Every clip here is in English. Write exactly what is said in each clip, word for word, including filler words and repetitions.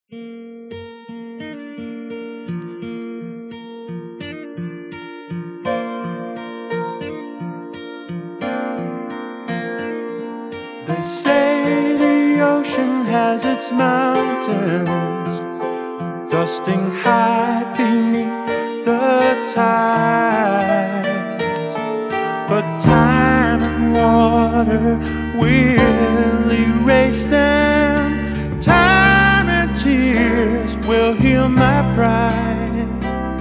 They say the ocean has its mountains, thrusting high beneath the tides. But time and water will erase them. Time and tears will heal my pride.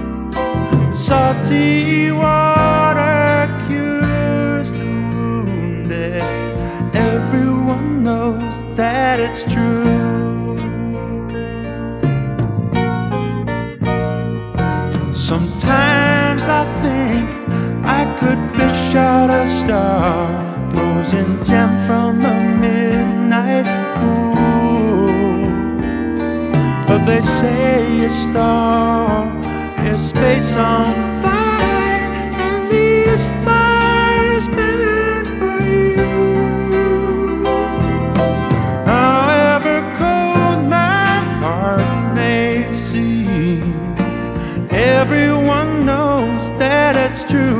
Salty water cures the wounded. Everyone knows that it's true. Sometimes I think I could fish out a star, frozen gem from a midnight pool. But they say a star is space on fire, and this fire's meant for you. However cold my heart may seem, everyone knows that it's true.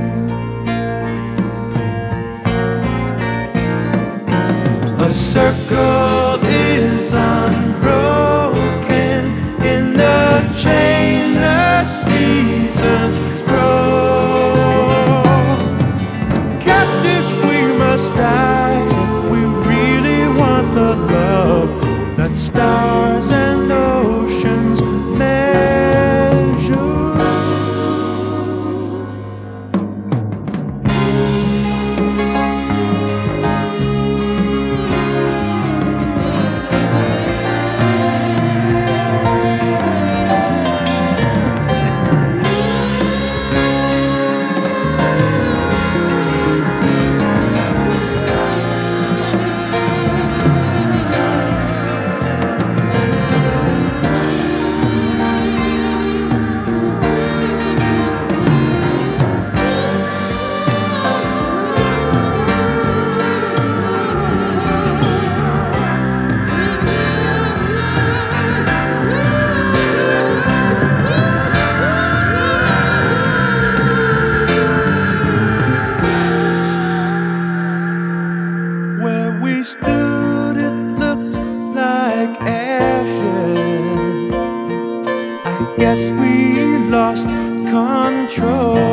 A circle is unbroken in the chain the seasons grow. Captives we must die if we really want the love that stars and oceans measure. We stood, it looked like ashes. I guess we lost control.